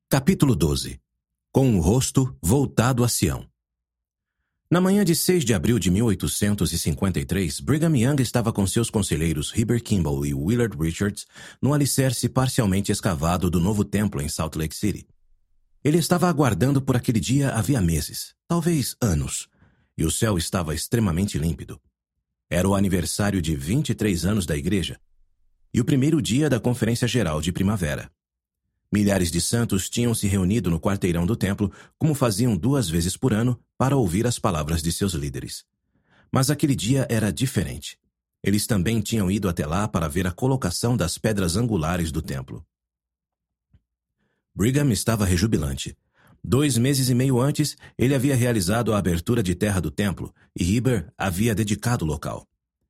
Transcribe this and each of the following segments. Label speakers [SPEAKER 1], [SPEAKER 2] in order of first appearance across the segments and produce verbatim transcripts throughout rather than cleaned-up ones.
[SPEAKER 1] Capítulo doze. Com o rosto voltado a Sião. Na manhã de seis de abril de mil oitocentos e cinquenta e três, Brigham Young estava com seus conselheiros Heber Kimball e Willard Richards no alicerce parcialmente escavado do novo templo em Salt Lake City. Ele estava aguardando por aquele dia havia meses, talvez anos, e o céu estava extremamente límpido. Era o aniversário de vinte e três anos da igreja e o primeiro dia da Conferência Geral de Primavera. Milhares de santos tinham se reunido no quarteirão do templo, como faziam duas vezes por ano, para ouvir as palavras de seus líderes. Mas aquele dia era diferente. Eles também tinham ido até lá para ver a colocação das pedras angulares do templo. Brigham estava rejubilante. Dois meses e meio antes, ele havia realizado a abertura de terra do templo, e Heber havia dedicado o local.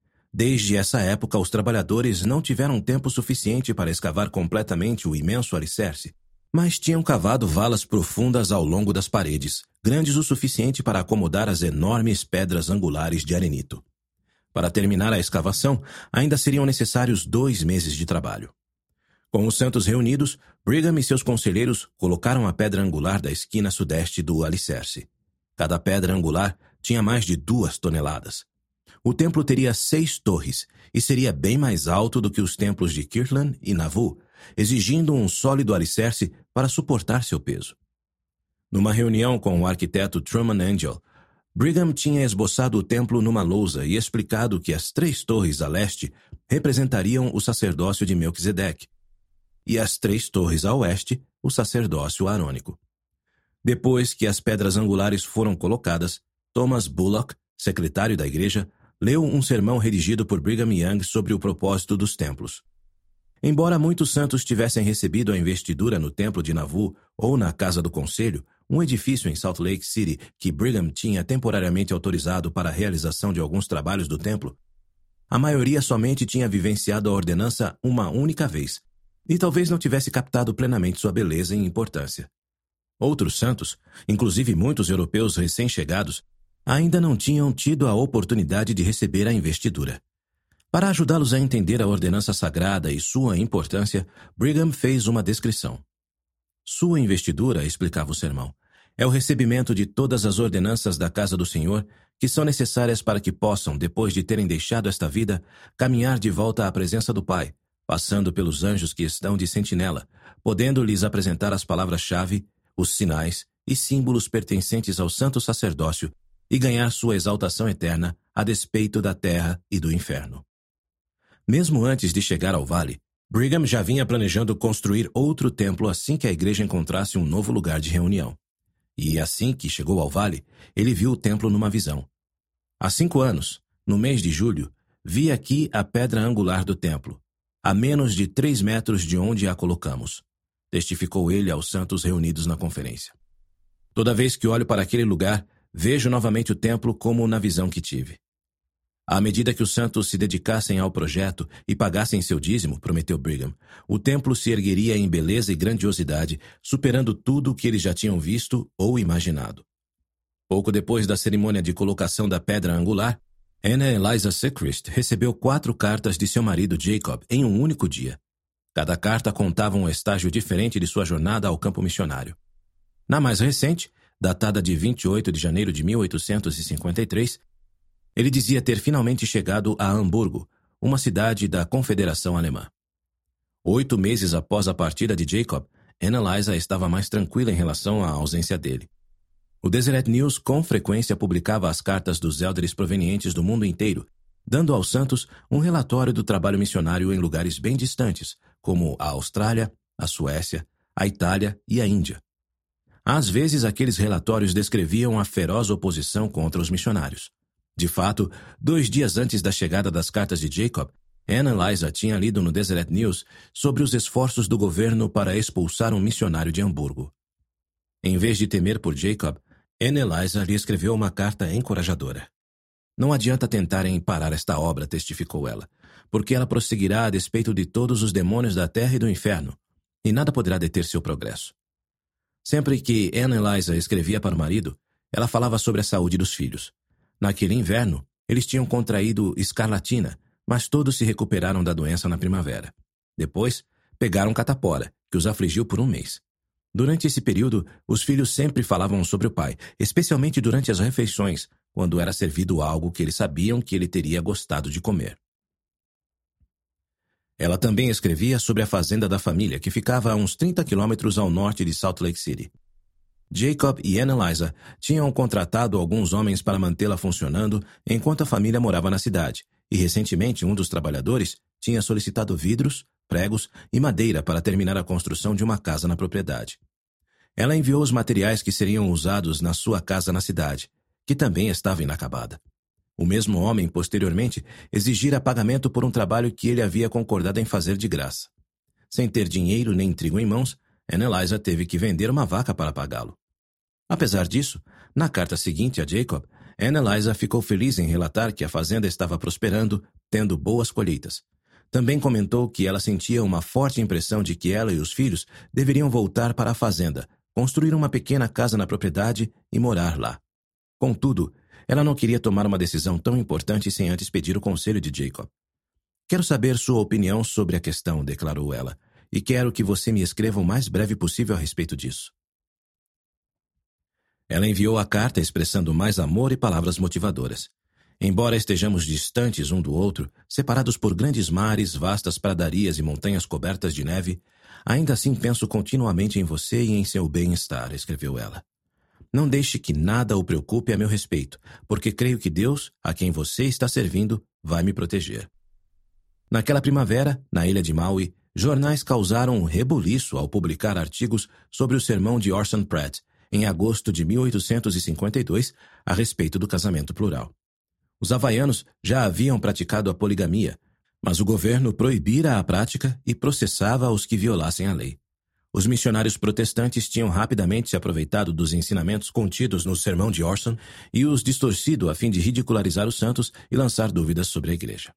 [SPEAKER 1] Desde essa época, os trabalhadores não tiveram tempo suficiente para escavar completamente o imenso alicerce, mas tinham cavado valas profundas ao longo das paredes, grandes o suficiente para acomodar as enormes pedras angulares de arenito. Para terminar a escavação, ainda seriam necessários dois meses de trabalho. Com os santos reunidos, Brigham e seus conselheiros colocaram a pedra angular da esquina sudeste do alicerce. Cada pedra angular tinha mais de duas toneladas. O templo teria seis torres e seria bem mais alto do que os templos de Kirtland e Nauvoo, exigindo um sólido alicerce para suportar seu peso. Numa reunião com o arquiteto Truman Angell, Brigham tinha esboçado o templo numa lousa e explicado que as três torres a leste representariam o sacerdócio de Melquisedeque e as três torres a oeste o sacerdócio arônico. Depois que as pedras angulares foram colocadas, Thomas Bullock, secretário da igreja, leu um sermão redigido por Brigham Young sobre o propósito dos templos. Embora muitos santos tivessem recebido a investidura no templo de Nauvoo ou na Casa do Conselho, um edifício em Salt Lake City que Brigham tinha temporariamente autorizado para a realização de alguns trabalhos do templo, a maioria somente tinha vivenciado a ordenança uma única vez, e talvez não tivesse captado plenamente sua beleza e importância. Outros santos, inclusive muitos europeus recém-chegados, ainda não tinham tido a oportunidade de receber a investidura. Para ajudá-los a entender a ordenança sagrada e sua importância, Brigham fez uma descrição. Sua investidura, explicava o sermão, é o recebimento de todas as ordenanças da casa do Senhor que são necessárias para que possam, depois de terem deixado esta vida, caminhar de volta à presença do Pai, passando pelos anjos que estão de sentinela, podendo lhes apresentar as palavras-chave, os sinais e símbolos pertencentes ao santo sacerdócio e ganhar sua exaltação eterna a despeito da terra e do inferno. Mesmo antes de chegar ao vale, Brigham já vinha planejando construir outro templo assim que a igreja encontrasse um novo lugar de reunião. E assim que chegou ao vale, ele viu o templo numa visão. Há cinco anos, no mês de julho, vi aqui a pedra angular do templo, a menos de três metros de onde a colocamos, testificou ele aos santos reunidos na conferência. Toda vez que olho para aquele lugar, vejo novamente o templo como na visão que tive. À medida que os santos se dedicassem ao projeto e pagassem seu dízimo, prometeu Brigham, o templo se ergueria em beleza e grandiosidade, superando tudo o que eles já tinham visto ou imaginado. Pouco depois da cerimônia de colocação da pedra angular, Anna Eliza Sechrist recebeu quatro cartas de seu marido Jacob em um único dia. Cada carta contava um estágio diferente de sua jornada ao campo missionário. Na mais recente, datada de vinte e oito de janeiro de mil oitocentos e cinquenta e três, ele dizia ter finalmente chegado a Hamburgo, uma cidade da Confederação Alemã. Oito meses após a partida de Jacob, Anna Eliza estava mais tranquila em relação à ausência dele. O Deseret News com frequência publicava as cartas dos élderes provenientes do mundo inteiro, dando aos santos um relatório do trabalho missionário em lugares bem distantes, como a Austrália, a Suécia, a Itália e a Índia. Às vezes, aqueles relatórios descreviam a feroz oposição contra os missionários. De fato, dois dias antes da chegada das cartas de Jacob, Anna Eliza tinha lido no Deseret News sobre os esforços do governo para expulsar um missionário de Hamburgo. Em vez de temer por Jacob, Anna Eliza lhe escreveu uma carta encorajadora. Não adianta tentarem parar esta obra, testificou ela, porque ela prosseguirá a despeito de todos os demônios da terra e do inferno, e nada poderá deter seu progresso. Sempre que Anna Eliza escrevia para o marido, ela falava sobre a saúde dos filhos. Naquele inverno, eles tinham contraído escarlatina, mas todos se recuperaram da doença na primavera. Depois, pegaram catapora, que os afligiu por um mês. Durante esse período, os filhos sempre falavam sobre o pai, especialmente durante as refeições, quando era servido algo que eles sabiam que ele teria gostado de comer. Ela também escrevia sobre a fazenda da família, que ficava a uns trinta quilômetros ao norte de Salt Lake City. Jacob e Annalisa tinham contratado alguns homens para mantê-la funcionando enquanto a família morava na cidade, e recentemente um dos trabalhadores tinha solicitado vidros, pregos e madeira para terminar a construção de uma casa na propriedade. Ela enviou os materiais que seriam usados na sua casa na cidade, que também estava inacabada. O mesmo homem, posteriormente, exigira pagamento por um trabalho que ele havia concordado em fazer de graça. Sem ter dinheiro nem trigo em mãos, Annalisa teve que vender uma vaca para pagá-lo. Apesar disso, na carta seguinte a Jacob, Annalisa ficou feliz em relatar que a fazenda estava prosperando, tendo boas colheitas. Também comentou que ela sentia uma forte impressão de que ela e os filhos deveriam voltar para a fazenda, construir uma pequena casa na propriedade e morar lá. Contudo, ela não queria tomar uma decisão tão importante sem antes pedir o conselho de Jacob. "Quero saber sua opinião sobre a questão", declarou ela, "e quero que você me escreva o mais breve possível a respeito disso." Ela enviou a carta expressando mais amor e palavras motivadoras. "Embora estejamos distantes um do outro, separados por grandes mares, vastas pradarias e montanhas cobertas de neve, ainda assim penso continuamente em você e em seu bem-estar", escreveu ela. "Não deixe que nada o preocupe a meu respeito, porque creio que Deus, a quem você está servindo, vai me proteger." Naquela primavera, na ilha de Maui, jornais causaram um rebuliço ao publicar artigos sobre o sermão de Orson Pratt, em agosto de mil oitocentos e cinquenta e dois, a respeito do casamento plural. Os havaianos já haviam praticado a poligamia, mas o governo proibira a prática e processava os que violassem a lei. Os missionários protestantes tinham rapidamente se aproveitado dos ensinamentos contidos no sermão de Orson e os distorcido a fim de ridicularizar os santos e lançar dúvidas sobre a igreja.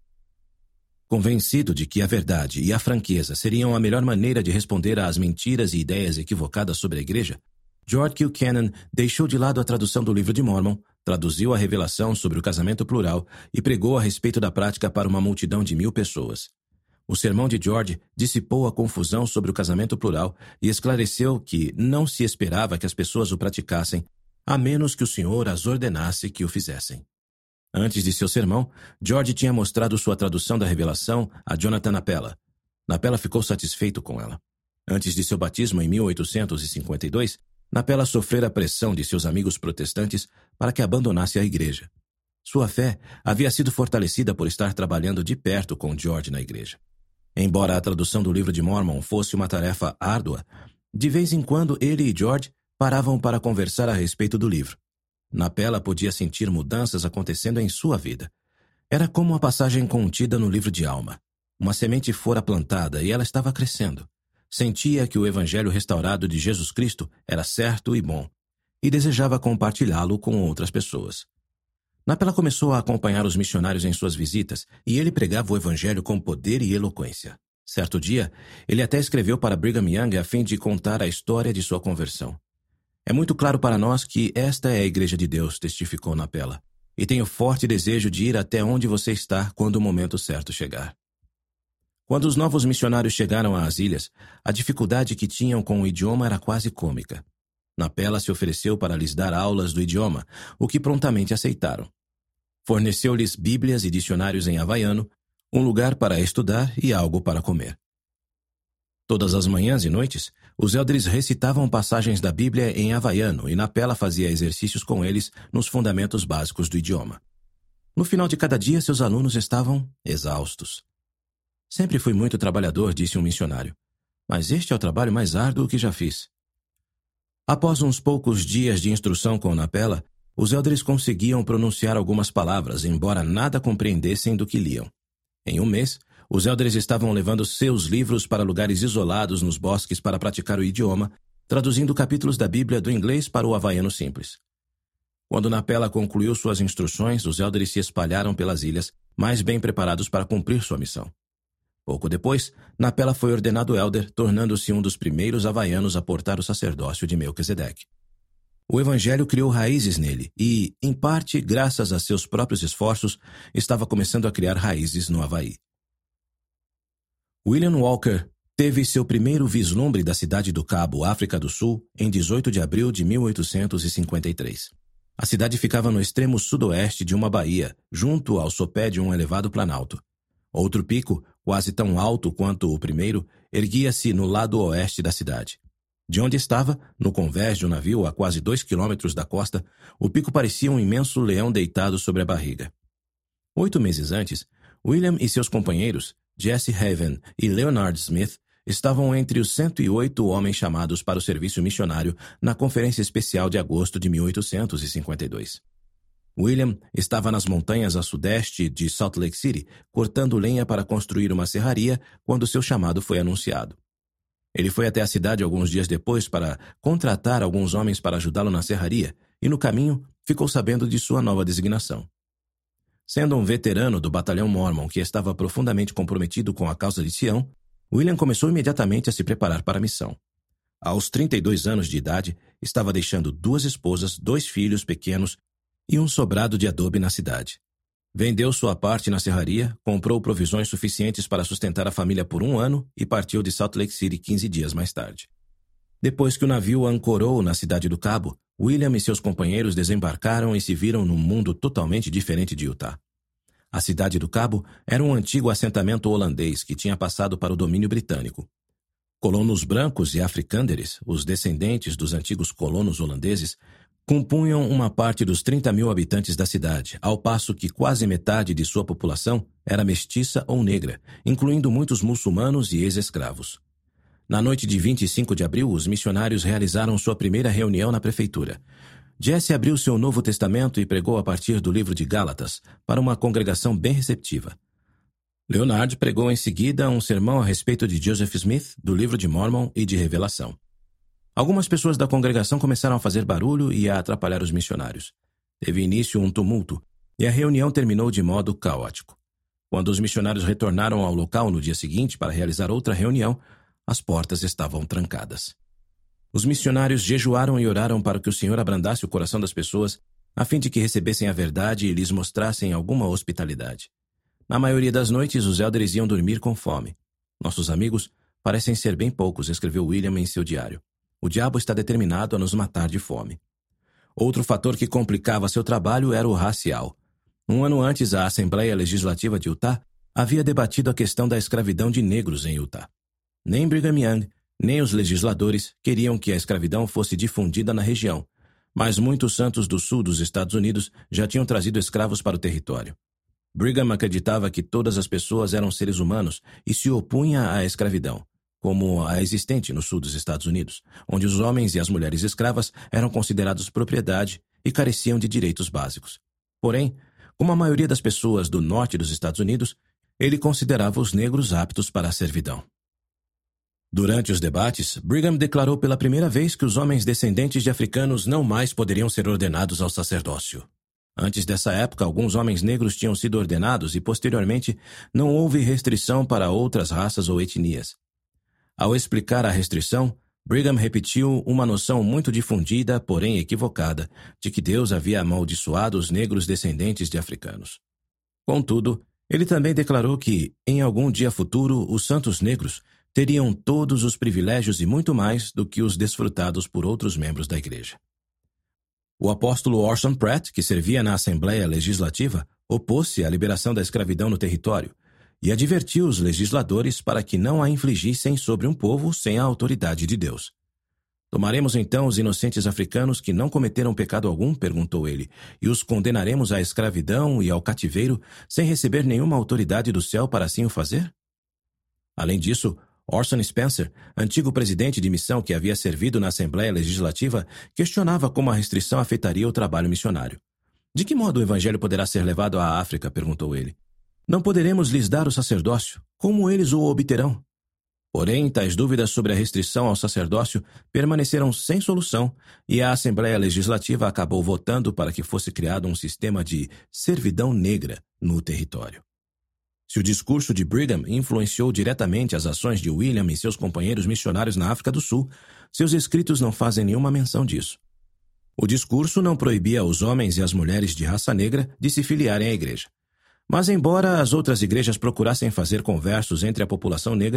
[SPEAKER 1] Convencido de que a verdade e a franqueza seriam a melhor maneira de responder às mentiras e ideias equivocadas sobre a igreja, George Q. Cannon deixou de lado a tradução do Livro de Mórmon, traduziu a revelação sobre o casamento plural e pregou a respeito da prática para uma multidão de mil pessoas. O sermão de George dissipou a confusão sobre o casamento plural e esclareceu que não se esperava que as pessoas o praticassem, a menos que o Senhor as ordenasse que o fizessem. Antes de seu sermão, George tinha mostrado sua tradução da revelação a Jonathan Napela. Napela ficou satisfeito com ela. Antes de seu batismo em mil oitocentos e cinquenta e dois, Napela sofrera a pressão de seus amigos protestantes para que abandonasse a igreja. Sua fé havia sido fortalecida por estar trabalhando de perto com George na igreja. Embora a tradução do Livro de Mórmon fosse uma tarefa árdua, de vez em quando ele e George paravam para conversar a respeito do livro. Napela podia sentir mudanças acontecendo em sua vida. Era como uma passagem contida no livro de Alma. Uma semente fora plantada e ela estava crescendo. Sentia que o evangelho restaurado de Jesus Cristo era certo e bom, e desejava compartilhá-lo com outras pessoas. Napela começou a acompanhar os missionários em suas visitas, e ele pregava o evangelho com poder e eloquência. Certo dia, ele até escreveu para Brigham Young a fim de contar a história de sua conversão. "É muito claro para nós que esta é a Igreja de Deus", testificou Napela, "e tenho forte desejo de ir até onde você está quando o momento certo chegar." Quando os novos missionários chegaram às ilhas, a dificuldade que tinham com o idioma era quase cômica. Napela se ofereceu para lhes dar aulas do idioma, o que prontamente aceitaram. Forneceu-lhes bíblias e dicionários em havaiano, um lugar para estudar e algo para comer. Todas as manhãs e noites, os elders recitavam passagens da Bíblia em havaiano e Napela fazia exercícios com eles nos fundamentos básicos do idioma. No final de cada dia, seus alunos estavam exaustos. "Sempre fui muito trabalhador", disse um missionário, "mas este é o trabalho mais árduo que já fiz." Após uns poucos dias de instrução com Napela, os elders conseguiam pronunciar algumas palavras, embora nada compreendessem do que liam. Em um mês, os elders estavam levando seus livros para lugares isolados nos bosques para praticar o idioma, traduzindo capítulos da Bíblia do inglês para o havaiano simples. Quando Napela concluiu suas instruções, os elders se espalharam pelas ilhas, mais bem preparados para cumprir sua missão. Pouco depois, Napela foi ordenado elder, tornando-se um dos primeiros havaianos a portar o sacerdócio de Melquisedeque. O evangelho criou raízes nele e, em parte, graças a seus próprios esforços, estava começando a criar raízes no Havaí. William Walker teve seu primeiro vislumbre da cidade do Cabo, África do Sul, em dezoito de abril de mil oitocentos e cinquenta e três. A cidade ficava no extremo sudoeste de uma baía, junto ao sopé de um elevado planalto. Outro pico, quase tão alto quanto o primeiro, erguia-se no lado oeste da cidade. De onde estava, no convés de um navio a quase dois quilômetros da costa, o pico parecia um imenso leão deitado sobre a barriga. Oito meses antes, William e seus companheiros, Jesse Haven e Leonard Smith, estavam entre os cento e oito homens chamados para o serviço missionário na Conferência Especial de agosto de mil oitocentos e cinquenta e dois. William estava nas montanhas a sudeste de Salt Lake City, cortando lenha para construir uma serraria quando seu chamado foi anunciado. Ele foi até a cidade alguns dias depois para contratar alguns homens para ajudá-lo na serraria e, no caminho, ficou sabendo de sua nova designação. Sendo um veterano do batalhão Mormon que estava profundamente comprometido com a causa de Sião, William começou imediatamente a se preparar para a missão. Aos trinta e dois anos de idade, estava deixando duas esposas, dois filhos pequenos e um sobrado de adobe na cidade. Vendeu sua parte na serraria, comprou provisões suficientes para sustentar a família por um ano e partiu de Salt Lake City quinze dias mais tarde. Depois que o navio ancorou na cidade do Cabo, William e seus companheiros desembarcaram e se viram num mundo totalmente diferente de Utah. A cidade do Cabo era um antigo assentamento holandês que tinha passado para o domínio britânico. Colonos brancos e africânderes, os descendentes dos antigos colonos holandeses, compunham uma parte dos trinta mil habitantes da cidade, ao passo que quase metade de sua população era mestiça ou negra, incluindo muitos muçulmanos e ex-escravos. Na noite de vinte e cinco de abril, os missionários realizaram sua primeira reunião na prefeitura. Jesse abriu seu Novo Testamento e pregou a partir do livro de Gálatas para uma congregação bem receptiva. Leonard pregou em seguida um sermão a respeito de Joseph Smith, do livro de Mormon e de Revelação. Algumas pessoas da congregação começaram a fazer barulho e a atrapalhar os missionários. Teve início um tumulto e a reunião terminou de modo caótico. Quando os missionários retornaram ao local no dia seguinte para realizar outra reunião, as portas estavam trancadas. Os missionários jejuaram e oraram para que o Senhor abrandasse o coração das pessoas, a fim de que recebessem a verdade e lhes mostrassem alguma hospitalidade. Na maioria das noites, os élderes iam dormir com fome. Nossos amigos parecem ser bem poucos, escreveu William em seu diário. O diabo está determinado a nos matar de fome. Outro fator que complicava seu trabalho era o racial. Um ano antes, a Assembleia Legislativa de Utah havia debatido a questão da escravidão de negros em Utah. Nem Brigham Young, nem os legisladores queriam que a escravidão fosse difundida na região, mas muitos santos do sul dos Estados Unidos já tinham trazido escravos para o território. Brigham acreditava que todas as pessoas eram seres humanos e se opunha à escravidão, como a existente no sul dos Estados Unidos, onde os homens e as mulheres escravas eram considerados propriedade e careciam de direitos básicos. Porém, como a maioria das pessoas do norte dos Estados Unidos, ele considerava os negros aptos para a servidão. Durante os debates, Brigham declarou pela primeira vez que os homens descendentes de africanos não mais poderiam ser ordenados ao sacerdócio. Antes dessa época, alguns homens negros tinham sido ordenados e, posteriormente, não houve restrição para outras raças ou etnias. Ao explicar a restrição, Brigham repetiu uma noção muito difundida, porém equivocada, de que Deus havia amaldiçoado os negros descendentes de africanos. Contudo, ele também declarou que, em algum dia futuro, os santos negros teriam todos os privilégios e muito mais do que os desfrutados por outros membros da igreja. O apóstolo Orson Pratt, que servia na Assembleia Legislativa, opôs-se à liberação da escravidão no território e advertiu os legisladores para que não a infligissem sobre um povo sem a autoridade de Deus. Tomaremos então os inocentes africanos que não cometeram pecado algum, perguntou ele, e os condenaremos à escravidão e ao cativeiro sem receber nenhuma autoridade do céu para assim o fazer? Além disso, Orson Spencer, antigo presidente de missão que havia servido na Assembleia Legislativa, questionava como a restrição afetaria o trabalho missionário. De que modo o evangelho poderá ser levado à África? Perguntou ele. Não poderemos lhes dar o sacerdócio. Como eles o obterão? Porém, tais dúvidas sobre a restrição ao sacerdócio permaneceram sem solução e a Assembleia Legislativa acabou votando para que fosse criado um sistema de servidão negra no território. Se o discurso de Brigham influenciou diretamente as ações de William e seus companheiros missionários na África do Sul, seus escritos não fazem nenhuma menção disso. O discurso não proibia os homens e as mulheres de raça negra de se filiarem à igreja. Mas, embora as outras igrejas procurassem fazer conversos entre a população negra,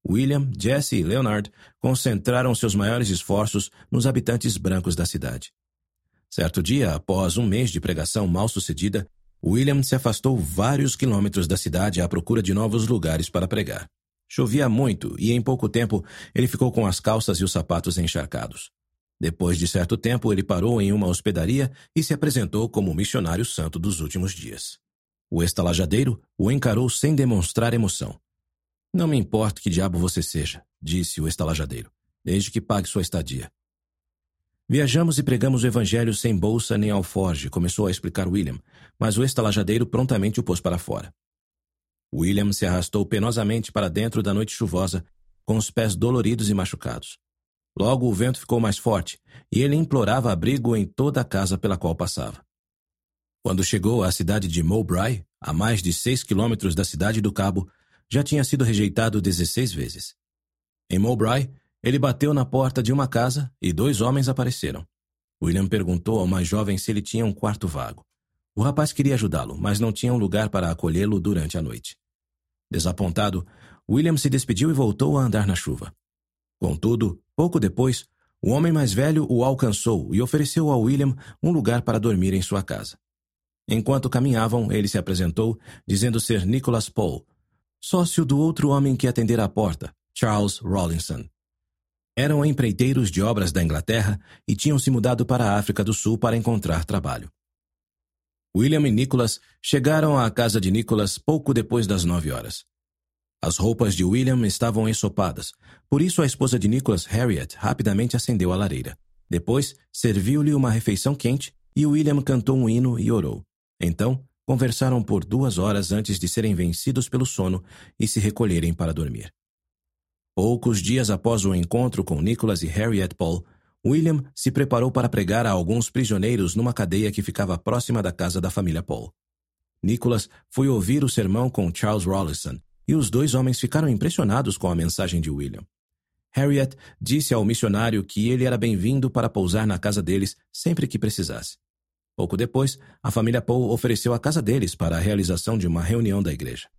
[SPEAKER 1] William, Jesse e Leonard concentraram seus maiores esforços nos habitantes brancos da cidade. Certo dia, após um mês de pregação mal-sucedida, William se afastou vários quilômetros da cidade à procura de novos lugares para pregar. Chovia muito e, em pouco tempo, ele ficou com as calças e os sapatos encharcados. Depois de certo tempo, ele parou em uma hospedaria e se apresentou como o missionário santo dos últimos dias. O estalajadeiro o encarou sem demonstrar emoção. "Não me importa que diabo você seja", disse o estalajadeiro, "desde que pague sua estadia." "Viajamos e pregamos o evangelho sem bolsa nem alforge", começou a explicar William, mas o estalajadeiro prontamente o pôs para fora. William se arrastou penosamente para dentro da noite chuvosa, com os pés doloridos e machucados. Logo o vento ficou mais forte, e ele implorava abrigo em toda a casa pela qual passava. Quando chegou à cidade de Mowbray, a mais de seis quilômetros da cidade do Cabo, já tinha sido rejeitado dezesseis vezes. Em Mowbray, ele bateu na porta de uma casa e dois homens apareceram. William perguntou ao mais jovem se ele tinha um quarto vago. O rapaz queria ajudá-lo, mas não tinha um lugar para acolhê-lo durante a noite. Desapontado, William se despediu e voltou a andar na chuva. Contudo, pouco depois, o homem mais velho o alcançou e ofereceu a William um lugar para dormir em sua casa. Enquanto caminhavam, ele se apresentou, dizendo ser Nicholas Paul, sócio do outro homem que atendera à porta, Charles Rawlinson. Eram empreiteiros de obras da Inglaterra e tinham se mudado para a África do Sul para encontrar trabalho. William e Nicholas chegaram à casa de Nicholas pouco depois das nove horas. As roupas de William estavam ensopadas, por isso a esposa de Nicholas, Harriet, rapidamente acendeu a lareira. Depois, serviu-lhe uma refeição quente e William cantou um hino e orou. Então, conversaram por duas horas antes de serem vencidos pelo sono e se recolherem para dormir. Poucos dias após o encontro com Nicholas e Harriet Paul, William se preparou para pregar a alguns prisioneiros numa cadeia que ficava próxima da casa da família Paul. Nicholas foi ouvir o sermão com Charles Rawlinson, e os dois homens ficaram impressionados com a mensagem de William. Harriet disse ao missionário que ele era bem-vindo para pousar na casa deles sempre que precisasse. Pouco depois, a família Paul ofereceu a casa deles para a realização de uma reunião da igreja.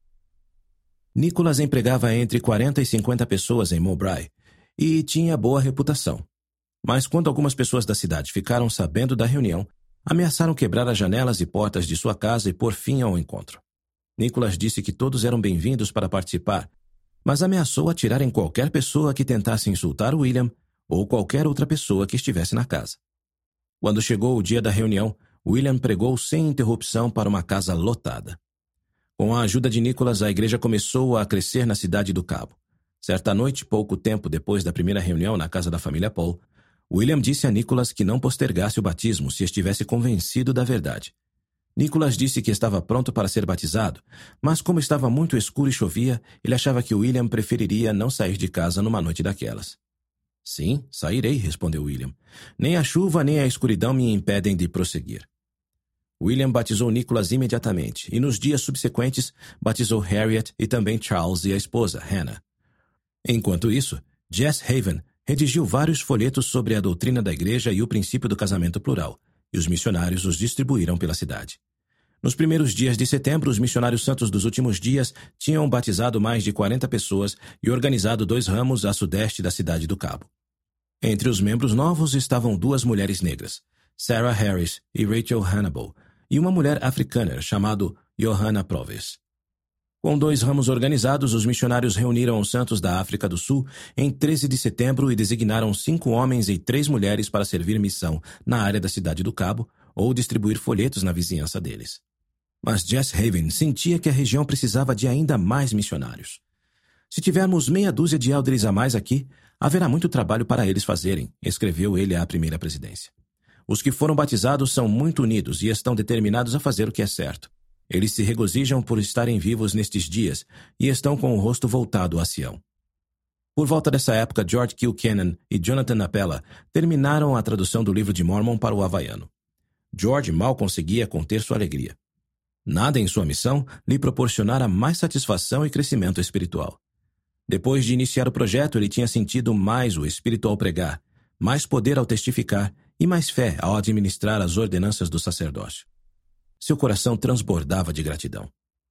[SPEAKER 1] Nicholas empregava entre quarenta e cinquenta pessoas em Mowbray e tinha boa reputação. Mas quando algumas pessoas da cidade ficaram sabendo da reunião, ameaçaram quebrar as janelas e portas de sua casa e pôr fim ao encontro. Nicholas disse que todos eram bem-vindos para participar, mas ameaçou atirar em qualquer pessoa que tentasse insultar William ou qualquer outra pessoa que estivesse na casa. Quando chegou o dia da reunião, William pregou sem interrupção para uma casa lotada. Com a ajuda de Nicholas, a igreja começou a crescer na cidade do Cabo. Certa noite, pouco tempo depois da primeira reunião na casa da família Paul, William disse a Nicholas que não postergasse o batismo se estivesse convencido da verdade. Nicholas disse que estava pronto para ser batizado, mas como estava muito escuro e chovia, ele achava que William preferiria não sair de casa numa noite daquelas. "Sim, sairei", respondeu William. "Nem a chuva nem a escuridão me impedem de prosseguir." William batizou Nicholas imediatamente e nos dias subsequentes batizou Harriet e também Charles e a esposa, Hannah. Enquanto isso, Jess Haven redigiu vários folhetos sobre a doutrina da igreja e o princípio do casamento plural, e os missionários os distribuíram pela cidade. Nos primeiros dias de setembro, os missionários santos dos últimos dias tinham batizado mais de quarenta pessoas e organizado dois ramos a sudeste da cidade do Cabo. Entre os membros novos estavam duas mulheres negras, Sarah Harris e Rachel Hannibal, e uma mulher africana chamada Johanna Proves. Com dois ramos organizados, os missionários reuniram os santos da África do Sul em treze de setembro e designaram cinco homens e três mulheres para servir missão na área da cidade do Cabo ou distribuir folhetos na vizinhança deles. Mas Jess Haven sentia que a região precisava de ainda mais missionários. "Se tivermos meia dúzia de elders a mais aqui, haverá muito trabalho para eles fazerem", escreveu ele à primeira presidência. "Os que foram batizados são muito unidos e estão determinados a fazer o que é certo. Eles se regozijam por estarem vivos nestes dias e estão com o rosto voltado a Sião." Por volta dessa época, George Kilcannon e Jonathan Appela terminaram a tradução do livro de Mormon para o havaiano. George mal conseguia conter sua alegria. Nada em sua missão lhe proporcionara mais satisfação e crescimento espiritual. Depois de iniciar o projeto, ele tinha sentido mais o Espírito ao pregar, mais poder ao testificar e mais fé ao administrar as ordenanças do sacerdócio. Seu coração transbordava de gratidão.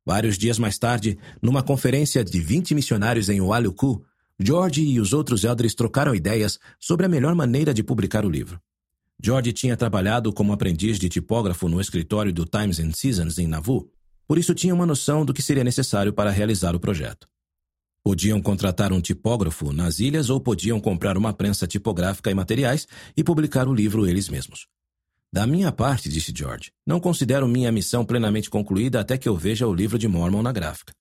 [SPEAKER 1] Vários dias mais tarde, numa conferência de vinte missionários em Wailuku, George e os outros elders trocaram ideias sobre a melhor maneira de publicar o livro. George tinha trabalhado como aprendiz de tipógrafo no escritório do Times and Seasons em Nauvoo, por isso tinha uma noção do que seria necessário para realizar o projeto. Podiam contratar um tipógrafo nas ilhas ou podiam comprar uma prensa tipográfica e materiais e publicar o livro eles mesmos. Da minha parte, disse George, não considero minha missão plenamente concluída até que eu veja o livro de Mormon na gráfica.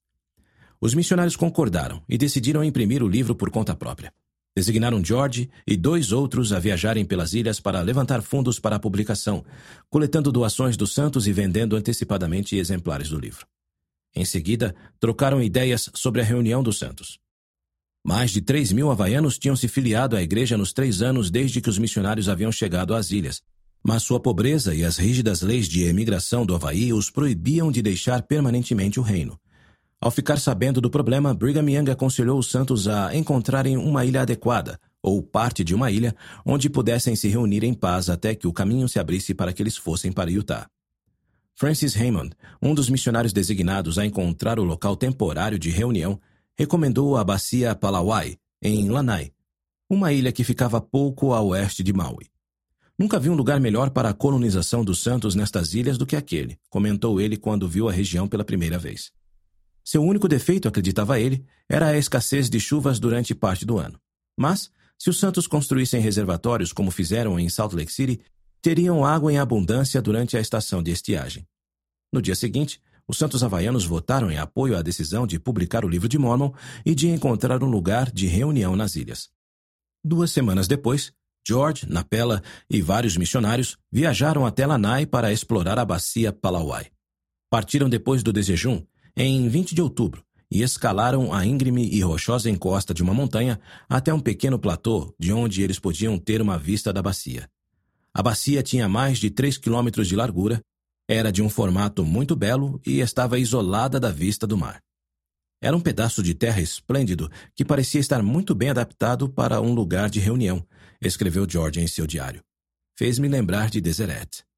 [SPEAKER 1] Os missionários concordaram e decidiram imprimir o livro por conta própria. Designaram George e dois outros a viajarem pelas ilhas para levantar fundos para a publicação, coletando doações dos santos e vendendo antecipadamente exemplares do livro. Em seguida, trocaram ideias sobre a reunião dos santos. Mais de três mil havaianos tinham se filiado à igreja nos três anos desde que os missionários haviam chegado às ilhas, mas sua pobreza e as rígidas leis de emigração do Havaí os proibiam de deixar permanentemente o reino. Ao ficar sabendo do problema, Brigham Young aconselhou os santos a encontrarem uma ilha adequada, ou parte de uma ilha, onde pudessem se reunir em paz até que o caminho se abrisse para que eles fossem para Utah. Francis Hammond, um dos missionários designados a encontrar o local temporário de reunião, recomendou a bacia Palawai, em Lanai, uma ilha que ficava pouco a oeste de Maui. Nunca vi um lugar melhor para a colonização dos santos nestas ilhas do que aquele, comentou ele quando viu a região pela primeira vez. Seu único defeito, acreditava ele, era a escassez de chuvas durante parte do ano. Mas, se os santos construíssem reservatórios como fizeram em Salt Lake City, teriam água em abundância durante a estação de estiagem. No dia seguinte, os santos havaianos votaram em apoio à decisão de publicar o livro de Mormon e de encontrar um lugar de reunião nas ilhas. Duas semanas depois, George, Napela e vários missionários viajaram até Lanai para explorar a bacia Palawai. Partiram depois do desjejum, em vinte de outubro, e escalaram a íngreme e rochosa encosta de uma montanha até um pequeno platô de onde eles podiam ter uma vista da bacia. A bacia tinha mais de três quilômetros de largura, era de um formato muito belo e estava isolada da vista do mar. Era um pedaço de terra esplêndido que parecia estar muito bem adaptado para um lugar de reunião, escreveu George em seu diário. Fez-me lembrar de Deseret.